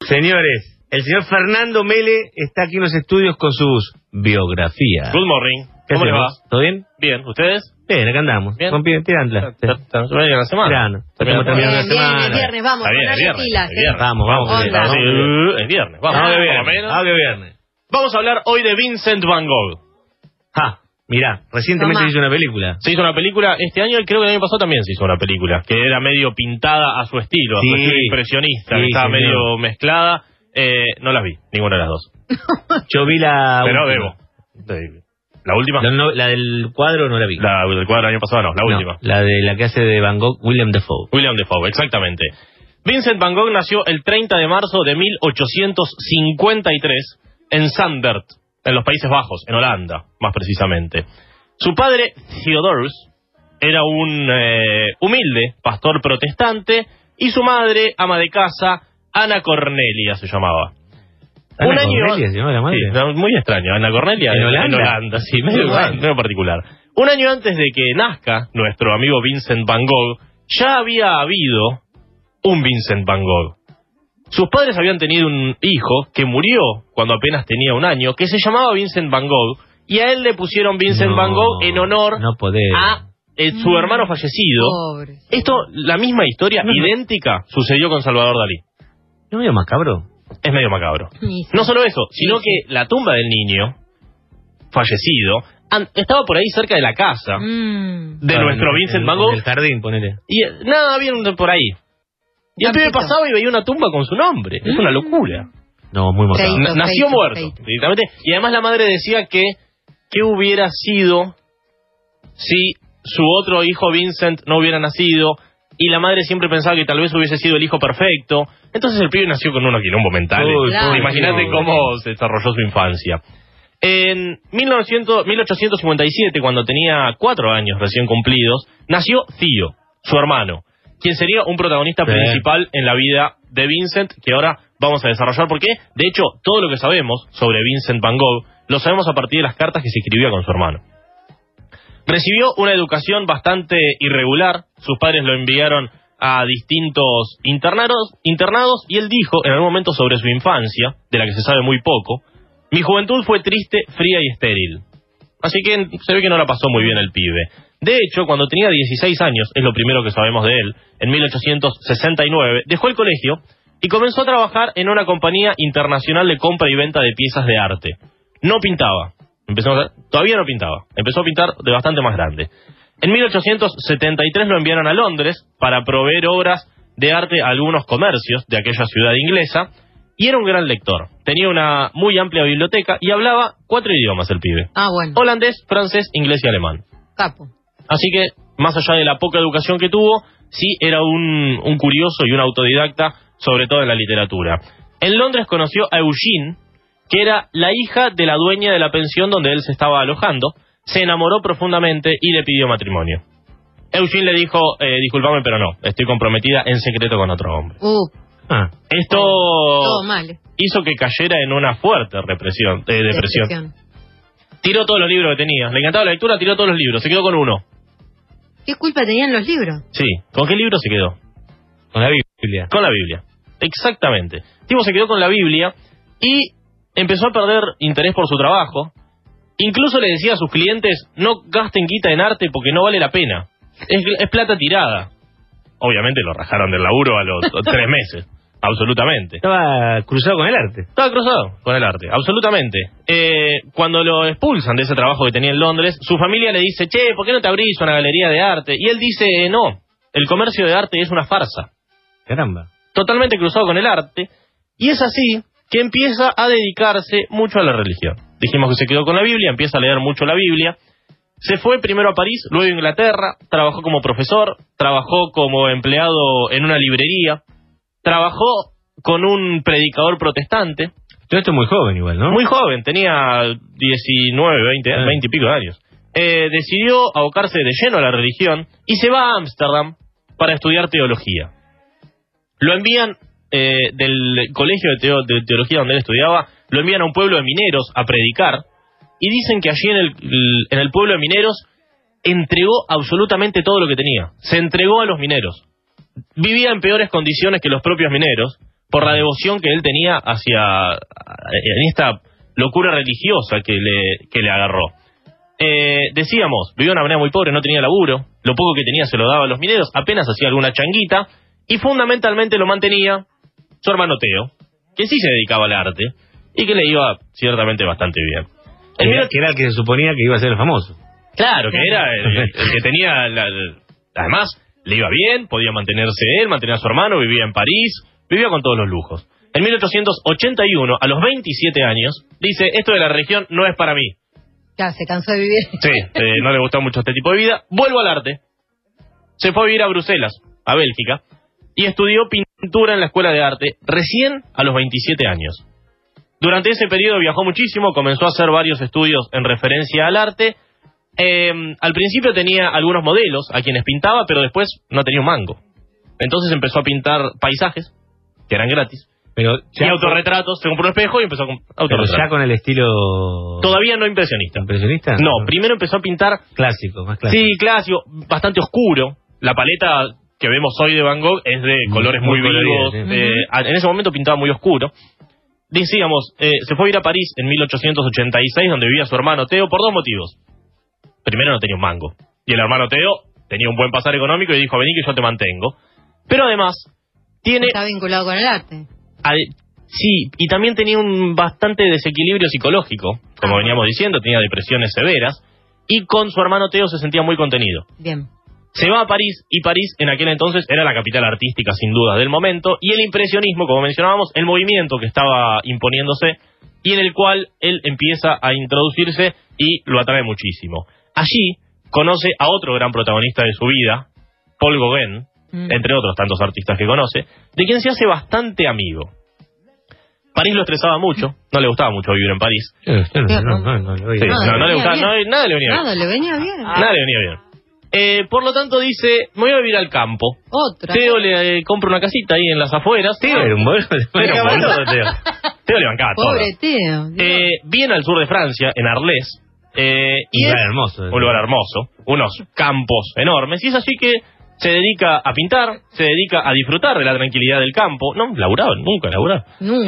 Señores, el señor Fernando Mele está aquí en los estudios con sus biografías. Good morning. ¿Cómo le va? ¿Todo bien? Bien, ¿ustedes? Bien, acá andamos. Bien. Tirándola. ¿Estamos bien la semana? Tirando. Estamos terminando la Bien, semana. es viernes, vamos, Está bien, ponerle es viernes, pilas. es viernes. Vamos. Onda. Sí, es viernes. Vamos, Vamos que por lo viernes. menos. Vamos que viernes. Vamos a hablar hoy de Vincent Van Gogh. Mirá, recientemente Tomá. se hizo una película. Se hizo una película este año y creo que el año pasado también se hizo una película, que era medio pintada a su estilo, a su Sí. estilo impresionista, Sí, que estaba señor. medio mezclada. No las vi, ninguna de las dos. Yo vi la Pero última. debo. ¿La última? La del cuadro no la vi. La del cuadro del año pasado no, la No, última. la de la que hace de Van Gogh, William Dafoe. William Dafoe, exactamente. Vincent Van Gogh nació el 30 de marzo de 1853 en Zandert, en los Países Bajos, en Holanda, más precisamente. Su padre, Theodorus, era un humilde pastor protestante, y su madre, ama de casa, Ana Cornelia se llamaba. Ana Cornelia se llama la madre. Sí, no, muy extraño. Ana Cornelia ¿En Holanda? En Holanda, sí, medio, Bueno. medio particular. Un año antes de que nazca nuestro amigo Vincent Van Gogh, ya había habido un Vincent Van Gogh. Sus padres habían tenido un hijo que murió cuando apenas tenía un año, que se llamaba Vincent Van Gogh, y a él le pusieron Vincent No, Van Gogh en honor no podés. a su hermano fallecido. Pobre. Esto, la misma historia, idéntica, sucedió con Salvador Dalí. ¿No medio macabro? Es medio macabro. Sí. No solo eso, sino Sí. que la tumba del niño fallecido estaba por ahí cerca de la casa de nuestro Vincent Van Gogh. En el jardín, ponele. Y nada, había por ahí. Y el pibe Campito. pasaba y veía una tumba con su nombre. Es una locura. No, muy macabro. Feito. Nació muerto, feito. directamente. Y además la madre decía que qué hubiera sido si su otro hijo Vincent no hubiera nacido. Y la madre siempre pensaba que tal vez hubiese sido el hijo perfecto. Entonces el pibe nació con unos quilombo mentales. Uy, Claro. Imagínate cómo se desarrolló su infancia. En 1857, cuando tenía 4 años recién cumplidos, nació Theo, su hermano, quien sería un protagonista Bien. principal en la vida de Vincent, que ahora vamos a desarrollar, porque, de hecho, todo lo que sabemos sobre Vincent Van Gogh lo sabemos a partir de las cartas que se escribía con su hermano. Recibió una educación bastante irregular. Sus padres lo enviaron a distintos internados, y él dijo en algún momento sobre su infancia, de la que se sabe muy poco: mi juventud fue triste, fría y estéril. Así que se ve que no la pasó muy bien el pibe. De hecho, cuando tenía 16 años, es lo primero que sabemos de él, en 1869, dejó el colegio y comenzó a trabajar en una compañía internacional de compra y venta de piezas de arte. No pintaba. Todavía no pintaba. Empezó a pintar de bastante más grande. En 1873 lo enviaron a Londres para proveer obras de arte a algunos comercios de aquella ciudad inglesa, y era un gran lector. Tenía una muy amplia biblioteca y hablaba 4 idiomas el pibe: Bueno. holandés, francés, inglés y alemán. Capo. Así que, más allá de la poca educación que tuvo, sí era un curioso y un autodidacta, sobre todo en la literatura. En Londres conoció a Eugene, que era la hija de la dueña de la pensión donde él se estaba alojando. Se enamoró profundamente y le pidió matrimonio. Eugene le dijo: discúlpame, pero no, estoy comprometida en secreto con otro hombre. Esto Todo mal. hizo que cayera en una fuerte depresión. Tiró todos los libros que tenía. Le encantaba la lectura, tiró todos los libros. Se quedó con uno. ¿Qué culpa tenían los libros? Sí. ¿Con qué libro se quedó? Con la Biblia. Con la Biblia. Exactamente. Tipo se quedó con la Biblia y empezó a perder interés por su trabajo. Incluso le decía a sus clientes: no gasten guita en arte porque no vale la pena. Es plata tirada. Obviamente lo rajaron del laburo a los 3 meses. Absolutamente. Estaba cruzado con el arte. Estaba cruzado con el arte, absolutamente. Cuando lo expulsan de ese trabajo que tenía en Londres, su familia le dice: che, ¿por qué no te abrís una galería de arte? Y él dice: no, el comercio de arte es una farsa. Caramba. Totalmente cruzado con el arte. Y es así que empieza a dedicarse mucho a la religión. Dijimos que se quedó con la Biblia, empieza a leer mucho la Biblia. Se fue primero a París, luego a Inglaterra, trabajó como profesor, trabajó como empleado en una librería, trabajó con un predicador protestante. Todo esto muy joven igual, ¿no? Muy joven, tenía 19, 20 y pico de años. Decidió abocarse de lleno a la religión y se va a Ámsterdam para estudiar teología. Lo envían del colegio de teología donde él estudiaba, lo envían a un pueblo de mineros a predicar, y dicen que allí en el pueblo de mineros entregó absolutamente todo lo que tenía. Se entregó a los mineros. Vivía en peores condiciones que los propios mineros, por la devoción que él tenía en esta locura religiosa que le agarró. Decíamos, vivía de una manera muy pobre, no tenía laburo, lo poco que tenía se lo daba a los mineros, apenas hacía alguna changuita, y fundamentalmente lo mantenía su hermano Teo, que sí se dedicaba al arte, y que le iba ciertamente bastante bien. Que era el que se suponía que iba a ser el famoso. Claro, que era el que tenía... además, le iba bien, podía mantenerse él, mantenía a su hermano, vivía en París, vivía con todos los lujos. En 1881, a los 27 años, dice, esto de la religión no es para mí. Ya, se cansó de vivir. Sí, no le gustó mucho este tipo de vida. Vuelvo al arte. Se fue a vivir a Bruselas, a Bélgica, y estudió pintura en la Escuela de Arte recién a los 27 años. Durante ese periodo viajó muchísimo, comenzó a hacer varios estudios en referencia al arte. Al principio tenía algunos modelos a quienes pintaba, pero después no tenía un mango. Entonces empezó a pintar paisajes, que eran gratis, pero y autorretratos. Se compró un espejo y empezó a autorretratos. Pero ya con el estilo... Todavía no impresionista. ¿Impresionista? No, primero empezó a pintar... Clásico, más clásico. Sí, clásico, bastante oscuro. La paleta que vemos hoy de Van Gogh es de colores muy vivos. Sí. En ese momento pintaba muy oscuro. Decíamos, se fue a ir a París en 1886, donde vivía su hermano Teo, por dos motivos. Primero, no tenía un mango. Y el hermano Teo tenía un buen pasar económico y dijo, vení que yo te mantengo. Pero además, Está vinculado con el arte. Sí, y también tenía un bastante desequilibrio psicológico, como veníamos diciendo, tenía depresiones severas, y con su hermano Teo se sentía muy contenido. Bien. Se va a París, y París en aquel entonces era la capital artística sin duda del momento, y el impresionismo, como mencionábamos, el movimiento que estaba imponiéndose, y en el cual él empieza a introducirse y lo atrae muchísimo. Allí conoce a otro gran protagonista de su vida, Paul Gauguin, entre otros tantos artistas que conoce, de quien se hace bastante amigo. París lo estresaba mucho, no le gustaba mucho vivir en París. No le gustaba. No le gustaba, nada le venía bien. Nada le venía bien. Nada le venía bien. Por lo tanto dice, me voy a vivir al campo. Otra. Teo le compra una casita ahí en las afueras. Teo era un boludo. Teo le bancaba todo. Pobre Teo. Viene al sur de Francia, en Arles. Un lugar hermoso. Un lugar hermoso. Unos campos enormes. Y es así que se dedica a pintar, se dedica a disfrutar de la tranquilidad del campo. No, laburaba, nunca laburaba.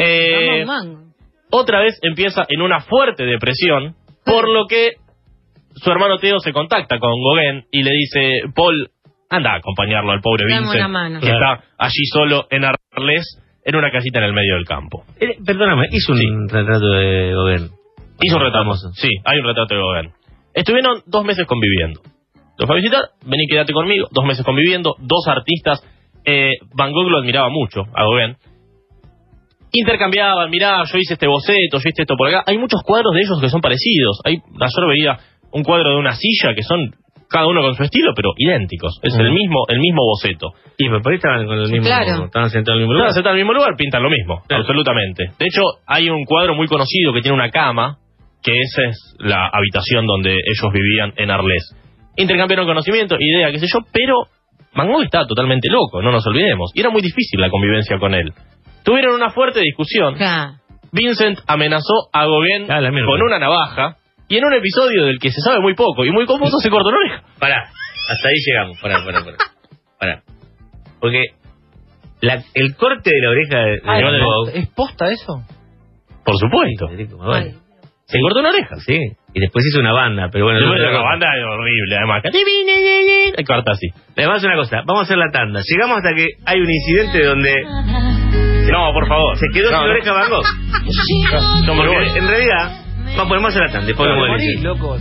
Otra vez empieza en una fuerte depresión, por lo que su hermano Teo se contacta con Gauguin y le dice, Paul, anda a acompañarlo al pobre Vincent, que está allí solo en Arles, en una casita en el medio del campo. Perdóname, hizo un retrato de Gauguin. Hizo un retrato, sí, hay un retrato de Gauguin. Estuvieron 2 meses conviviendo. Lo fue a visitar, vení, quédate conmigo, 2 meses conviviendo, 2 artistas. Van Gogh lo admiraba mucho, a Gauguin. Intercambiaban, mirá, yo hice este boceto, yo hice esto por acá. Hay muchos cuadros de ellos que son parecidos. Ayer veía un cuadro de una silla que son cada uno con su estilo, pero idénticos. Es el mismo boceto. Y por ahí estaban con el mismo, estaban sentados en el mismo lugar. Estaban sentados en el mismo lugar, pintan lo mismo, absolutamente. De hecho, hay un cuadro muy conocido que tiene una cama, que esa es la habitación donde ellos vivían en Arles. Intercambiaron conocimiento, idea, qué sé yo, pero Van Gogh estaba totalmente loco, no nos olvidemos. Y era muy difícil la convivencia con él. Tuvieron una fuerte discusión. Vincent amenazó a Gauguin con una navaja, y en un episodio del que se sabe muy poco y muy confuso se cortó una oreja. Pará, hasta ahí llegamos, pará. Porque el corte de la oreja de Van Gogh... ¿Es posta eso? Por supuesto. Se cortó una oreja. Sí, y después hizo una banda, pero bueno... Una banda horrible, además. Corta así. Además, una cosa, vamos a hacer la tanda. Llegamos hasta que hay un incidente donde... No, por favor. Se quedó sin oreja Van Gogh. Porque en realidad... Vamos a hacer la tanda, después vamos a decir. Loco,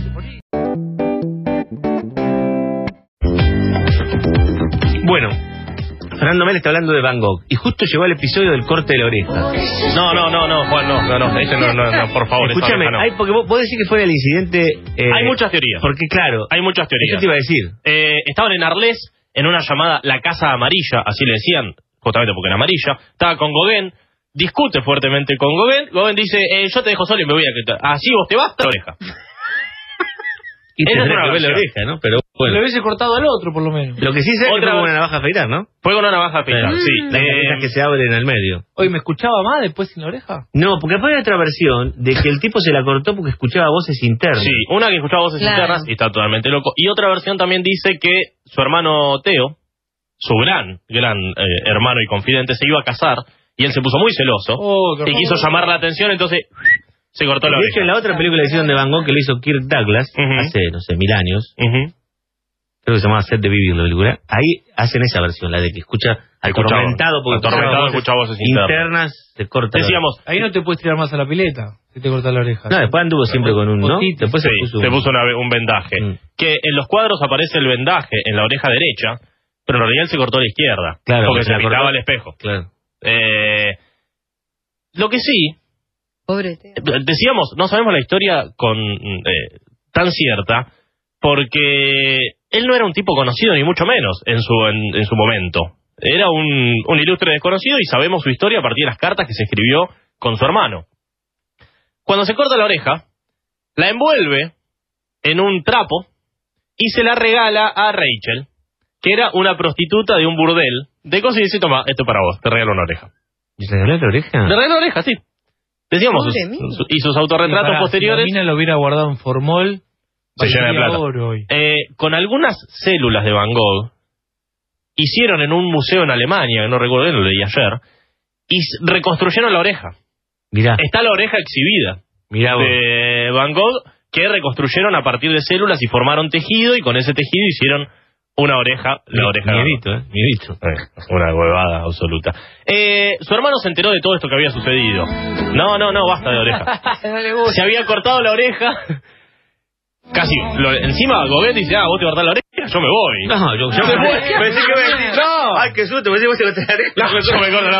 Bueno, Fernando Mel está hablando de Van Gogh y justo llegó el episodio del corte de la oreja. No, Juan, no, ese no, por favor. Escúchame, porque vos decís que fue el incidente... hay muchas teorías. Porque claro... Hay muchas teorías. Eso te iba a decir. Estaban en Arles, en una llamada La Casa Amarilla, así le decían, justamente porque era amarilla. Estaba con Gauguin, discute fuertemente con Gauguin. Gauguin dice, yo te dejo solo y me voy a quitar. Así vos te vas, la oreja. Y te tendrás que ver la oreja, ¿no? Pero bueno. Le hubiese cortado al otro, por lo menos. Lo que sí sé es que fue con una navaja a afeitar, ¿no? Fue con una navaja a afeitar, sí. Las que se abren al medio. Oye, ¿me escuchaba más después sin la oreja? No, porque después hay otra versión de que el tipo se la cortó porque escuchaba voces internas. Sí, una que escuchaba voces internas y está totalmente loco. Y otra versión también dice que su hermano Teo, su gran hermano y confidente, se iba a casar y él se puso muy celoso y quiso llamar la atención, entonces se cortó la De oreja. hecho, en la otra película que hicieron de Van Gogh, que lo hizo Kirk Douglas, hace, no sé, 1000 años, creo que se llamaba Set de Vivir la película, ahí hacen esa versión, la de que escucha atormentado, porque escucha voces internas, se corta. Decíamos, ahí no te puedes tirar más a la pileta si te cortas la oreja. No, después anduvo siempre con un, ¿no? Después sí, se puso un vendaje. Que en los cuadros aparece el vendaje en la oreja derecha, pero en realidad él se cortó a la izquierda. Claro, porque se la pintaba cortó. al espejo. Claro. Lo que sí, Pobre Teo. decíamos, no sabemos la historia con tan cierta, porque él no era un tipo conocido, ni mucho menos, en su momento. Era un ilustre desconocido y sabemos su historia a partir de las cartas que se escribió con su hermano. Cuando se corta la oreja, la envuelve en un trapo y se la regala a Rachel, que era una prostituta de un burdel, de cosas y dice, toma, esto para vos, te regalo una oreja. ¿Y se regaló la oreja? Le regaló la oreja, sí. Decíamos, y sus autorretratos posteriores... Si la mina lo hubiera guardado en formol, se llena de plata. oro hoy. Con algunas células de Van Gogh, hicieron en un museo en Alemania, que no recuerdo bien, lo leí ayer, y reconstruyeron la oreja. Mirá. Está la oreja exhibida de Van Gogh, que reconstruyeron a partir de células y formaron tejido, y con ese tejido hicieron una oreja, la oreja de Miedito, miedito. una huevada absoluta. Su hermano se enteró de todo esto que había sucedido. No, basta de oreja. No le gusta. Se había cortado la oreja. Casi, encima Gauguin dice, vos te cortás la oreja, yo me voy. No, yo me voy. Pensé que me iba a decir, No. ay, qué susto, pensé que vos te cortaste la oreja. Yo me corto,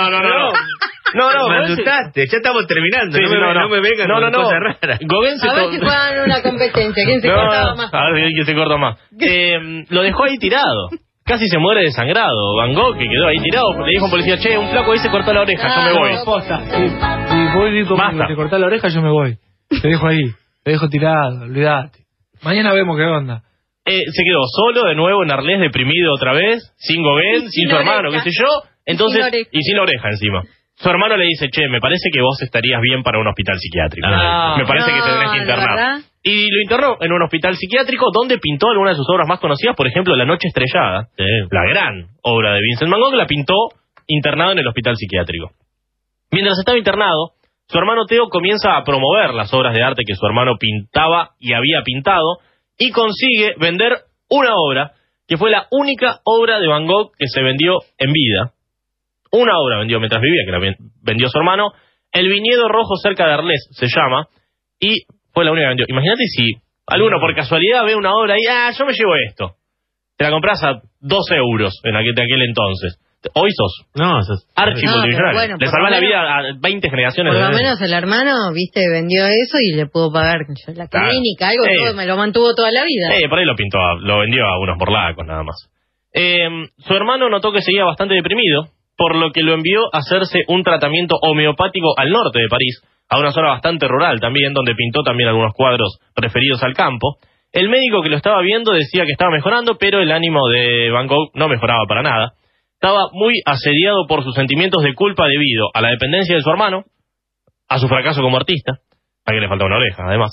no. Me asustaste, ya estamos terminando. Sí, no me vengan con cosas raras. Gauguin se A ver si juegan una competencia. ¿Quién se cortaba más? A ver quién se corta más. Lo dejó ahí tirado. Casi se muere desangrado. Van Gogh, que quedó ahí tirado, le dijo a un policía, che, un flaco ahí se cortó la oreja, yo me voy. Posta. Si voy conmigo, Basta. te cortás la oreja, yo me voy. Te dejo ahí, te dejo tirado, olvidate. Mañana vemos qué onda. Se quedó solo de nuevo en Arles, deprimido otra vez, sin Gauguin, sin su hermano, qué sé yo, entonces, y sin la oreja encima. Su hermano le dice, che, me parece que vos estarías bien para un hospital psiquiátrico. Me parece que te tenés que internar. Y lo internó en un hospital psiquiátrico donde pintó algunas de sus obras más conocidas, por ejemplo, La Noche Estrellada, la gran obra de Vincent Van Gogh, la pintó internado en el hospital psiquiátrico. Mientras estaba internado, su hermano Theo comienza a promover las obras de arte que su hermano pintaba y había pintado, y consigue vender una obra que fue la única obra de Van Gogh que se vendió en vida. Una obra vendió mientras vivía, que la vendió su hermano. El Viñedo Rojo cerca de Arles se llama, y fue la única que vendió. Imagínate si alguno por casualidad ve una obra y, yo me llevo esto. Te la compras a 2 euros de aquel entonces. Hoy sos archimultimillonario. Bueno, le salvás la vida a 20 generaciones por de lo menos el hermano, viste, vendió eso y le pudo pagar la clínica, algo, todo, me lo mantuvo toda la vida. Por ahí lo vendió a unos morlacos nada más. Su hermano notó que seguía bastante deprimido, por lo que lo envió a hacerse un tratamiento homeopático al norte de París, a una zona bastante rural también, donde pintó también algunos cuadros referidos al campo. El médico que lo estaba viendo decía que estaba mejorando, pero el ánimo de Van Gogh no mejoraba para nada. Estaba muy asediado por sus sentimientos de culpa debido a la dependencia de su hermano, a su fracaso como artista, a que le faltaba una oreja además,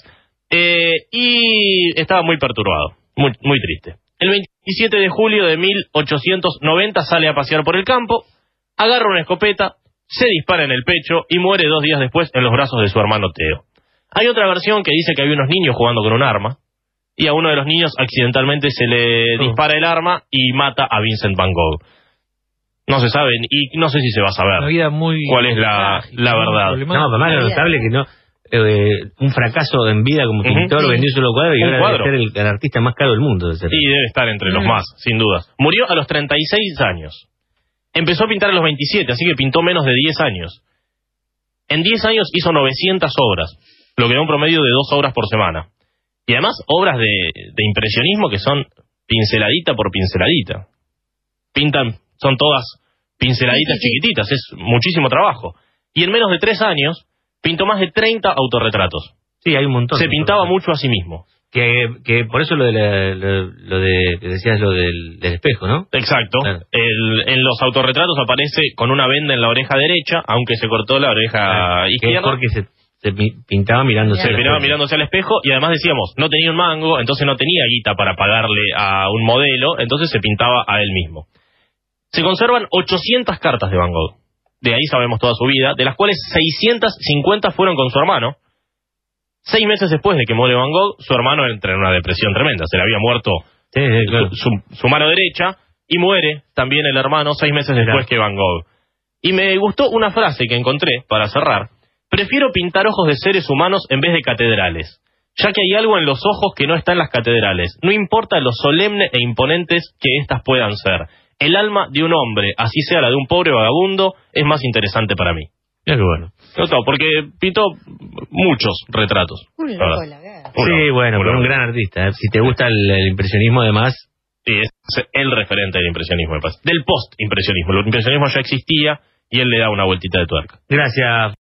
y estaba muy perturbado, muy triste. El 27 de julio de 1890 sale a pasear por el campo, agarra una escopeta, se dispara en el pecho y muere 2 días después en los brazos de su hermano Theo. Hay otra versión que dice que había unos niños jugando con un arma, y a uno de los niños accidentalmente se le dispara el arma y mata a Vincent Van Gogh. No se sabe, y no sé si se va a saber cuál es la verdad. No, pero más lo notable que no... un fracaso en vida como pintor, vendió un solo cuadro y ahora debe ser el artista más caro del mundo. Sí, debe estar entre los más, sin dudas. Murió a los 36 años. Empezó a pintar a los 27, así que pintó menos de 10 años. En 10 años hizo 900 obras, lo que da un promedio de 2 obras por semana. Y además obras de impresionismo que son pinceladita por pinceladita. Son todas pinceladitas chiquititas, es muchísimo trabajo. Y en menos de 3 años pintó más de 30 autorretratos. Sí, hay un montón. Se pintaba mucho a sí mismo. Que por eso lo de que decías lo del espejo, ¿no? Exacto. Claro. En los autorretratos aparece con una venda en la oreja derecha, aunque se cortó la oreja izquierda. Porque se pintaba mirándose al espejo, y además decíamos, no tenía un mango, entonces no tenía guita para pagarle a un modelo, entonces se pintaba a él mismo. Se conservan 800 cartas de Van Gogh. de ahí sabemos toda su vida, de las cuales 650 fueron con su hermano. 6 meses después de que muere Van Gogh, su hermano entra en una depresión tremenda, se le había muerto claro. su mano derecha, y muere también el hermano 6 meses después que Van Gogh. Y me gustó una frase que encontré para cerrar: prefiero pintar ojos de seres humanos en vez de catedrales, ya que hay algo en los ojos que no está en las catedrales, no importa lo solemne e imponentes que éstas puedan ser. El alma de un hombre, así sea la de un pobre vagabundo, es más interesante para mí. Mira qué bueno. Porque pintó muchos retratos. Sí, bueno, pero un gran artista. Si te gusta el impresionismo, además. Sí, es el referente del impresionismo, me parece. Del post-impresionismo. El impresionismo ya existía y él le da una vueltita de tuerca. Gracias.